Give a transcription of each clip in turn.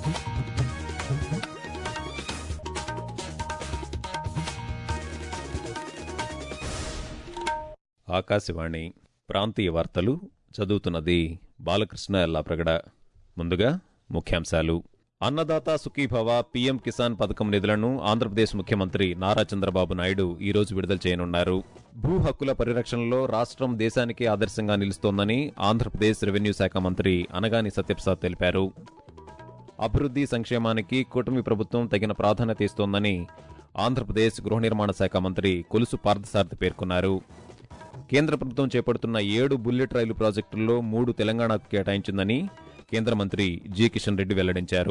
ఆకాశవాణి ప్రాంతీయ వార్తలు చదువుతున్నది బాలకృష్ణ ఎల్లాప్రగడ. ముందుగా ముఖ్యాంశాలు. అన్నదాత సుఖీభవ పీఎం కిసాన్ పథకం నిధులను ఆంధ్రప్రదేశ్ ముఖ్యమంత్రి నారా చంద్రబాబు నాయుడు ఈరోజు విడుదల చేయనున్నారు. భూ హక్కుల పరిరక్షణలో రాష్ట్రం దేశానికే ఆదర్శంగా నిలుస్తోందని ఆంధ్రప్రదేశ్ రెవెన్యూ శాఖ మంత్రి అనగాని సత్యప్రసాద్ తెలిపారు. అభివృద్ధి సంక్షేమానికి కూటమి ప్రభుత్వం తగిన ప్రాధాన్యత ఇస్తోందని ఆంధ్రప్రదేశ్ గృహ నిర్మాణ శాఖ మంత్రి కొలుసు పార్థసారథి పేర్కొన్నారు. కేంద్ర ప్రభుత్వం చేపడుతున్న 7 బుల్లెట్ రైలు ప్రాజెక్టుల్లో 3 తెలంగాణకు కేటాయించిందని కేంద్ర మంత్రి జి కిషన్ రెడ్డి వెల్లడించారు.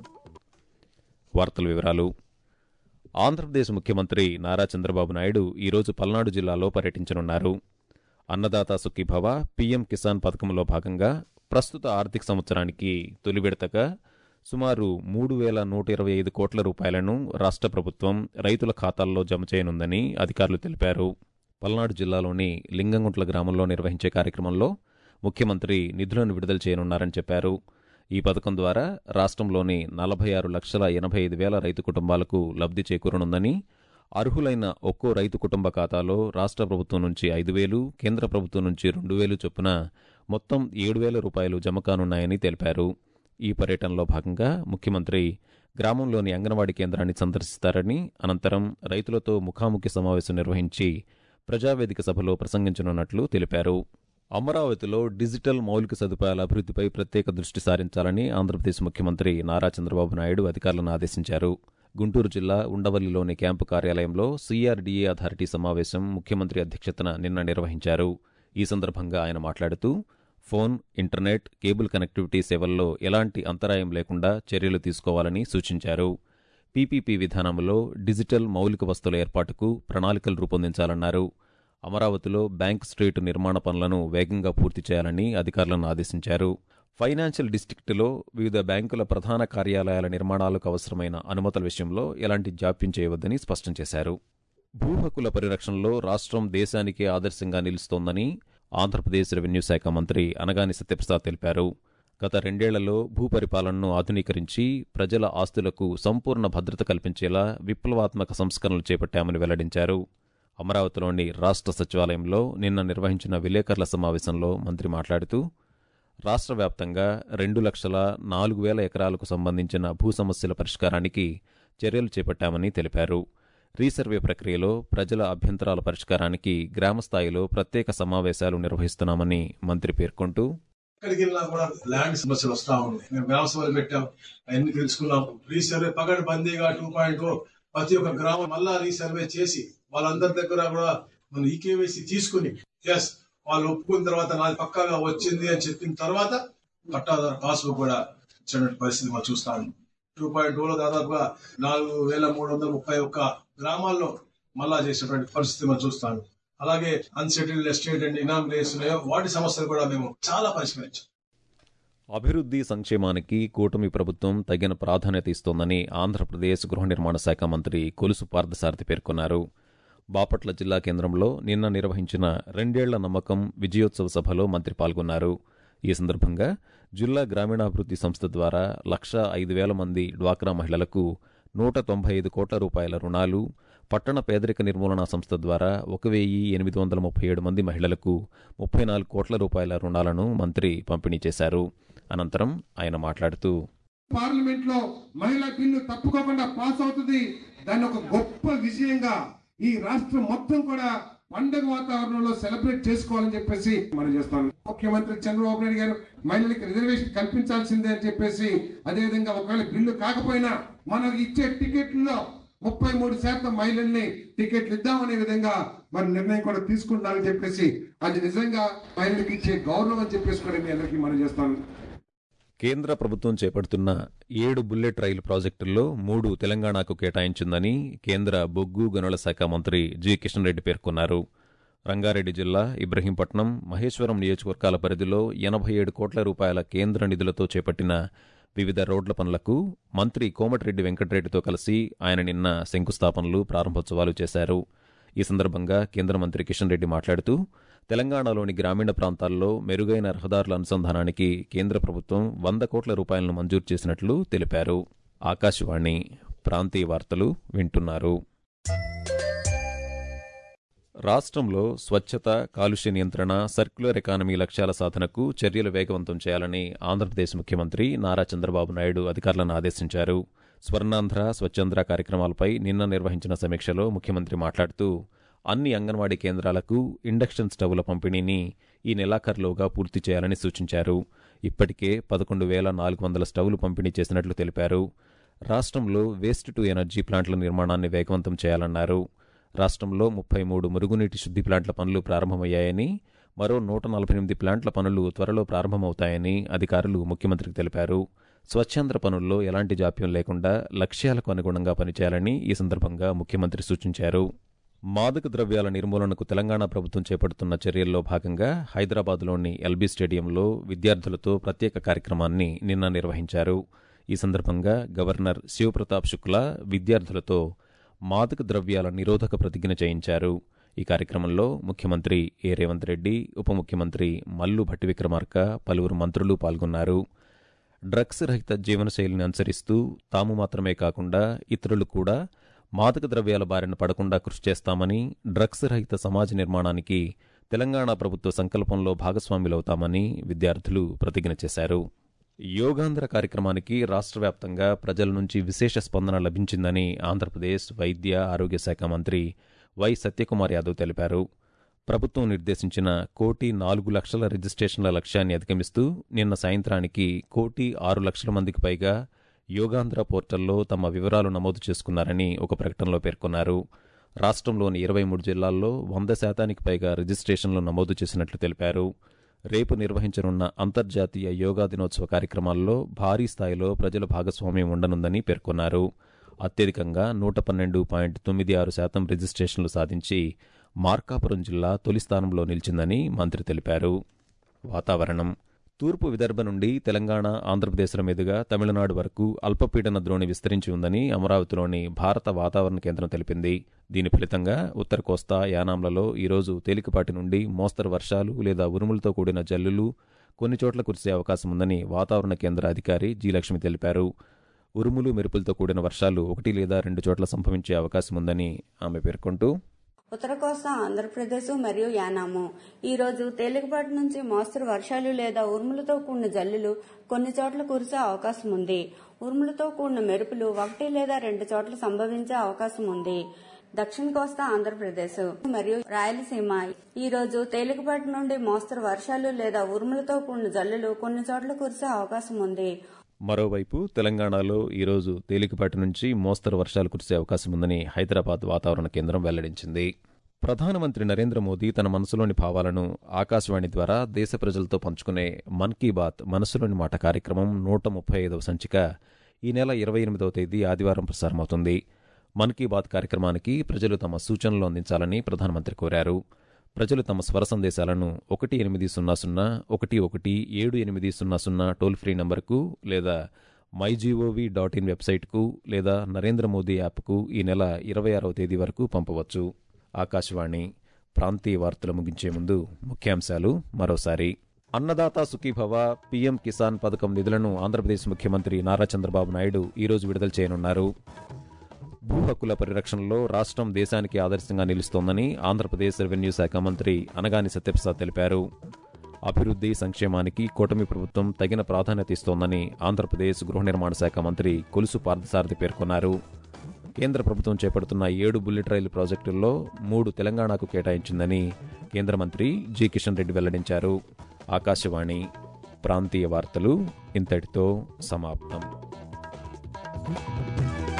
వార్తల వివరాలు. ఆంధ్రప్రదేశ్ ముఖ్యమంత్రి నారా చంద్రబాబు నాయుడు ఈరోజు పల్నాడు జిల్లాలో పర్యటించనున్నారు. అన్నదాత సుఖీభవ పీఎం కిసాన్ పథకంలో భాగంగా ప్రస్తుత ఆర్థిక సంవత్సరానికి తొలి విడతగా సుమారు 3,125 కోట్ల రూపాయలను రాష్ట్ర ప్రభుత్వం రైతుల ఖాతాల్లో జమ చేయనుందని అధికారులు తెలిపారు. పల్నాడు జిల్లాలోని లింగంగుంట్ల గ్రామంలో నిర్వహించే కార్యక్రమంలో ముఖ్యమంత్రి నిధులను విడుదల చేయనున్నారని చెప్పారు. ఈ పథకం ద్వారా రాష్ట్రంలోని 46,85,000 రైతు కుటుంబాలకు లబ్ధి చేకూరనుందని, అర్హులైన ఒక్కో రైతు కుటుంబ ఖాతాలో రాష్ట్ర ప్రభుత్వం నుంచి 5,000, కేంద్ర ప్రభుత్వం నుంచి 2,000 చొప్పున మొత్తం 7,000 రూపాయలు జమ కానున్నాయని తెలిపారు. ఈ పర్యటనలో భాగంగా ముఖ్యమంత్రి గ్రామంలోని అంగన్వాడీ కేంద్రాన్ని సందర్శిస్తారని, అనంతరం రైతులతో ముఖాముఖి సమావేశం నిర్వహించి ప్రజావేదిక సభలో ప్రసంగించనున్నట్లు తెలిపారు. అమరావతిలో డిజిటల్ మౌలిక సదుపాయాల అభివృద్ధిపై ప్రత్యేక దృష్టి సారించాలని ఆంధ్రప్రదేశ్ ముఖ్యమంత్రి నారా చంద్రబాబు నాయుడు అధికారులను ఆదేశించారు. గుంటూరు జిల్లా ఉండవల్లిలోని క్యాంపు కార్యాలయంలో సిఆర్డీఏ అథారిటీ సమావేశం ముఖ్యమంత్రి అధ్యక్షతన నిన్న నిర్వహించారు. ఈ సందర్భంగా ఆయన మాట్లాడుతూ ఫోన్, ఇంటర్నెట్, కేబుల్ కనెక్టివిటీ సేవల్లో ఎలాంటి అంతరాయం లేకుండా చర్యలు తీసుకోవాలని సూచించారు. పీపీపీ విధానంలో డిజిటల్ మౌలిక వస్తువుల ఏర్పాటుకు ప్రణాళికలు రూపొందించాలన్నారు. అమరావతిలో బ్యాంక్ స్ట్రీట్ నిర్మాణ పనులను వేగంగా పూర్తి చేయాలని అధికారులను ఆదేశించారు. ఫైనాన్షియల్ డిస్ట్రిక్టులో వివిధ బ్యాంకుల ప్రధాన కార్యాలయాల నిర్మాణాలకు అవసరమైన అనుమతుల విషయంలో ఎలాంటి జాప్యం చేయవద్దని స్పష్టం చేశారు. భూ హక్కుల పరిరక్షణలో రాష్ట్రం దేశానికే ఆదర్శంగా నిలుస్తోందని ఆంధ్రప్రదేశ్ రెవెన్యూ శాఖ మంత్రి అనగాని సత్యప్రసాద్ తెలిపారు. గత 2 ఏళ్లలో భూపరిపాలనను ఆధునీకరించి ప్రజల ఆస్తులకు సంపూర్ణ భద్రత కల్పించేలా విప్లవాత్మక సంస్కరణలు చేపట్టామని వెల్లడించారు. అమరావతిలోని రాష్ట్ర సచివాలయంలో నిన్న నిర్వహించిన విలేకరుల సమావేశంలో మంత్రి మాట్లాడుతూ రాష్ట్ర వ్యాప్తంగా 2,04,000 ఎకరాలకు సంబంధించిన భూ సమస్యల పరిష్కారానికి చర్యలు చేపట్టామని తెలిపారు. రీసర్వే ప్రక్రియలో ప్రజల అభ్యంతరాల పరిష్కారానికి గ్రామస్థాయిలో ప్రత్యేక సమావేశాలు నిర్వహిస్తున్నామని మంత్రి పేర్కొంటూ ఎక్కడికి వెళ్ళినా కూడా ల్యాండ్ సమస్యలు వస్తా ఉన్నాయి. మేము గ్రామ సభలు పెట్టాం, అవన్నీ తెలుసుకున్నాం. రీసర్వే పగడ్ బందీగా 2.0 ప్రతి ఒక్క గ్రామం మళ్ళా రీసర్వే చేసి వాళ్ళందరి దగ్గర కూడా మనం ఈకేవైసీ తీసుకుని వాళ్ళు ఒప్పుకున్న తర్వాత నాది పక్కాగా వచ్చింది అని చెప్పిన తర్వాత పట్టాదారు పాస్బుక్ కూడా ఇచ్చినటువంటి పరిస్థితి మనం చూస్తాము. 2.0లో దాదాపుగా 4,331 గ్రామాల్లో మళ్ళా చేసినటువంటి పరిస్థితి మనం చూస్తాము. అలాగే అన్సెటిల్డ్ ఎస్టేట్ అండ్ ఇనామినేట్స్ వాటి సమస్యలు కూడా మేము చాలా పరిష్కరించాం. అభివృద్ధి సంక్షేమానికి కూటమి ప్రభుత్వం తగిన ప్రాధాన్యత ఇస్తోందని ఆంధ్రప్రదేశ్ గృహ నిర్మాణ శాఖ మంత్రి కొలుసు పార్థసారథి పేర్కొన్నారు. బాపట్ల జిల్లా కేంద్రంలో నిన్న నిర్వహించిన 2 ఏళ్ల నమ్మకం విజయోత్సవ సభలో మంత్రి పాల్గొన్నారు. ఈ సందర్భంగా జిల్లా గ్రామీణాభివృద్ధి సంస్థ ద్వారా 1,05,000 మంది డ్వాక్రా మహిళలకు 195 కోట్ల రూపాయల రుణాలు, పట్టణ పేదరిక నిర్మూలన సంస్థ ద్వారా 1,837 మంది మహిళలకు 34 కోట్ల రూపాయల రుణాలను మంత్రి పంపిణీ చేశారు. అనంతరం ఆయన మాట్లాడుతూ పార్లమెంట్ లో మహిళా బిల్లు తప్పుకోకుండా పాస్ అవుతుంది. దాన్ని ఒక గొప్ప విజయంగా ఈ రాష్ట్రం మొత్తం కూడా పండుగ వాతావరణంలో సెలబ్రేట్ చేసుకోవాలని చెప్పేసి మనం చేస్తాం. ముఖ్యమంత్రి చంద్రబాబు నాయుడు గారు మహిళలకు రిజర్వేషన్ కల్పించాల్సిందే అని చెప్పేసి, అదేవిధంగా ఒకవేళ బిల్లు కాకపోయినా మనకు ఇచ్చే టికెట్లలో 33% మహిళల్ని టికెట్లు ఇద్దామనే విధంగా మరి నిర్ణయం కూడా తీసుకుంటామని చెప్పేసి, అది నిజంగా మహిళలకు ఇచ్చే గౌరవం అని చెప్పేసి కూడా మీ అందరికీ మనం చేస్తాను. కేంద్ర ప్రభుత్వం చేపడుతున్న 7 బుల్లెట్ రైలు ప్రాజెక్టుల్లో 3 తెలంగాణకు కేటాయించిందని కేంద్ర బొగ్గు గనుల శాఖ మంత్రి జి కిషన్ రెడ్డి పేర్కొన్నారు. రంగారెడ్డి జిల్లా ఇబ్రహీంపట్నం, మహేశ్వరం నియోజకవర్గాల పరిధిలో 87 కోట్ల రూపాయల కేంద్ర నిధులతో చేపట్టిన వివిధ రోడ్ల పనులకు మంత్రి కోమటిరెడ్డి వెంకటరెడ్డితో కలిసి ఆయన నిన్న శంకుస్థాపనలు, ప్రారంభోత్సవాలు చేశారు. ఈ సందర్భంగా కేంద్ర మంత్రి కిషన్ రెడ్డి మాట్లాడుతూ తెలంగాణలోని గ్రామీణ ప్రాంతాల్లో మెరుగైన రహదారుల అనుసంధానానికి కేంద్ర ప్రభుత్వం 100 కోట్ల రూపాయలను మంజూరు చేసినట్లు తెలిపారు. ఆకాశవాణి ప్రాంతీయ వార్తలు వింటున్నారు. రాష్ట్రంలో స్వచ్ఛత, కాలుష్య నియంత్రణ, సర్క్యులర్ ఎకానమీ లక్ష్యాల సాధనకు చర్యలు వేగవంతం చేయాలని ఆంధ్రప్రదేశ్ ముఖ్యమంత్రి నారా చంద్రబాబు నాయుడు అధికారులను ఆదేశించారు. స్వర్ణాంధ్ర, స్వచ్ఛాంధ్ర కార్యక్రమాలపై నిన్న నిర్వహించిన సమీక్షలో ముఖ్యమంత్రి మాట్లాడుతూ అన్ని అంగన్వాడీ కేంద్రాలకు ఇండక్షన్ స్టవ్ల పంపిణీని ఈ నెలాఖరులోగా పూర్తి చేయాలని సూచించారు. ఇప్పటికే 11,400 స్టవ్లు పంపిణీ చేసినట్లు తెలిపారు. రాష్ట్రంలో వేస్ట్ టు ఎనర్జీ ప్లాంట్ల నిర్మాణాన్ని వేగవంతం చేయాలన్నారు. రాష్ట్రంలో 33 మురుగునీటి శుద్ధి ప్లాంట్ల పనులు ప్రారంభమయ్యాయని, మరో 148 ప్లాంట్ల పనులు త్వరలో ప్రారంభమవుతాయని అధికారులు ముఖ్యమంత్రికి తెలిపారు. స్వచ్ఛాంధ్ర పనుల్లో ఎలాంటి జాప్యం లేకుండా లక్ష్యాలకు అనుగుణంగా పనిచేయాలని ఈ సందర్భంగా ముఖ్యమంత్రి సూచించారు. మాదక ద్రవ్యాల నిర్మూలనకు తెలంగాణ ప్రభుత్వం చేపడుతున్న చర్యల్లో భాగంగా హైదరాబాద్లోని ఎల్బీ స్టేడియంలో విద్యార్థులతో ప్రత్యేక కార్యక్రమాన్ని నిన్న నిర్వహించారు. ఈ సందర్భంగా గవర్నర్ శివప్రతాప్ శుక్లా విద్యార్థులతో మాదక ద్రవ్యాల నిరోధక ప్రతిజ్ఞ చేయించారు. ఈ కార్యక్రమంలో ముఖ్యమంత్రి ఏ రేవంత్ రెడ్డి, ఉప ముఖ్యమంత్రి మల్లు భట్టి విక్రమార్క, పలువురు మంత్రులు పాల్గొన్నారు. డ్రగ్స్ రహిత జీవనశైలిని అనుసరిస్తూ తాము మాత్రమే కాకుండా ఇతరులు కూడా మాదక ద్రవ్యాల బారిన పడకుండా కృషి చేస్తామని, డ్రగ్స్ రహిత సమాజ నిర్మాణానికి తెలంగాణ ప్రభుత్వ సంకల్పంలో భాగస్వాములవుతామని విద్యార్థులు ప్రతిజ్ఞ చేశారు. యోగాంధ్ర కార్యక్రమానికి రాష్ట్ర వ్యాప్తంగా ప్రజల నుంచి విశేష స్పందన లభించిందని ఆంధ్రప్రదేశ్ వైద్య ఆరోగ్య శాఖ మంత్రి వై సత్యకుమార్ యాదవ్ తెలిపారు. ప్రభుత్వం నిర్దేశించిన 1,04,00,000 రిజిస్ట్రేషన్ల లక్ష్యాన్ని అధిగమిస్తూ నిన్న సాయంత్రానికి 1,06,00,000 మందికి పైగా యోగాంధ్ర పోర్టల్లో తమ వివరాలు నమోదు చేసుకున్నారని ఒక ప్రకటనలో పేర్కొన్నారు. రాష్ట్రంలోని 23 జిల్లాల్లో 100% పైగా రిజిస్ట్రేషన్లు నమోదు చేసినట్లు తెలిపారు. రేపు నిర్వహించనున్న అంతర్జాతీయ యోగా దినోత్సవ కార్యక్రమాల్లో భారీ స్థాయిలో ప్రజల భాగస్వామ్యం ఉండనుందని పేర్కొన్నారు. అత్యధికంగా 112.96% రిజిస్ట్రేషన్లు సాధించి మార్కాపురం జిల్లా తొలి స్థానంలో నిలిచిందని మంత్రి తెలిపారు. వాతావరణం. తూర్పు విదర్భ నుండి తెలంగాణ, ఆంధ్రప్రదేశ్ల మీదుగా తమిళనాడు వరకు అల్పపీడన ద్రోణి విస్తరించి ఉందని అమరావతిలోని భారత వాతావరణ కేంద్రం తెలిపింది. దీని ఫలితంగా ఉత్తర కోస్తా, యానాంలలో ఈరోజు తేలికపాటి నుండి మోస్తరు వర్షాలు లేదా ఉరుములతో కూడిన జల్లులు కొన్ని చోట్ల కురిసే అవకాశం ఉందని వాతావరణ కేంద్ర అధికారి జి లక్ష్మి తెలిపారు. ఉరుములు, మెరుపులతో కూడిన వర్షాలు 1 లేదా 2 చోట్ల సంభవించే అవకాశం ఉందని ఆమె పేర్కొంటూ ఉత్తర కోస్తా ఆంధ్రప్రదేశ్ మరియు యానాము ఈరోజు తేలికపాటి నుంచి మోస్తరు వర్షాలు లేదా ఉరుములతో కూడిన జల్లులు కొన్ని చోట్ల కురిసే అవకాశం ఉంది. ఉరుములతో కూడిన మెరుపులు 1 లేదా 2 చోట్ల సంభవించే అవకాశం ఉంది. దక్షిణ కోస్తా ఆంధ్రప్రదేశ్ మరియు రాయలసీమ ఈరోజు తేలికపాటి నుండి మోస్తరు వర్షాలు లేదా ఉరుములతో కూడిన జల్లులు కొన్ని చోట్ల కురిసే అవకాశం ఉంది. మరోవైపు తెలంగాణలో ఈరోజు తేలికపాటి నుంచి మోస్తరు వర్షాలు కురిసే అవకాశం ఉందని హైదరాబాద్ వాతావరణ కేంద్రం వెల్లడించింది. ప్రధానమంత్రి నరేంద్ర మోదీ తన మనసులోని భావాలను ఆకాశవాణి ద్వారా దేశ ప్రజలతో పంచుకునే మన్ కీ బాత్ మనసులోని మాట కార్యక్రమం 135వ సంచిక ఈ నెల 28వ తేదీ ఆదివారం ప్రసారమవుతుంది. మన్ కీ బాత్ కార్యక్రమానికి ప్రజలు తమ సూచనలు అందించాలని ప్రధానమంత్రి కోరారు. ప్రజలు తమ స్వర సందేశాలను 1800-11-7800 టోల్ ఫ్రీ నంబర్కు లేదా mygov.in వెబ్సైట్కు లేదా నరేంద్ర మోదీ యాప్కు ఈ నెల 26వ తేదీ వరకు పంపవచ్చు. ఆకాశవాణి ప్రాంతీయ వార్తలు ముగించే ముందు ముఖ్యాంశాలు మరోసారి. అన్నదాత సుఖీభవ పీఎం కిసాన్ పథకం నిధులను ఆంధ్రప్రదేశ్ ముఖ్యమంత్రి నారా చంద్రబాబు నాయుడు ఈరోజు విడుదల చేయనున్నారు. భూ హక్కుల పరిరక్షణలో రాష్ట్రం దేశానికి ఆదర్శంగా నిలుస్తోందని ఆంధ్రప్రదేశ్ రెవెన్యూ శాఖ మంత్రి అనగాని సత్యప్రసాద్ తెలిపారు. అభివృద్ధి, సంక్షేమానికి కూటమి ప్రభుత్వం తగిన ప్రాధాన్యత ఇస్తోందని ఆంధ్రప్రదేశ్ గృహ నిర్మాణ శాఖ మంత్రి కొలుసు పార్థసారథి పేర్కొన్నారు. కేంద్ర ప్రభుత్వం చేపడుతున్న 7 బుల్లెట్ రైలు ప్రాజెక్టుల్లో 3 తెలంగాణకు కేటాయించిందని కేంద్ర మంత్రి జి కిషన్ రెడ్డి వెల్లడించారు. ఆకాశవాణి ప్రాంతీయ వార్తలు ఇంతటితో సమాప్తం.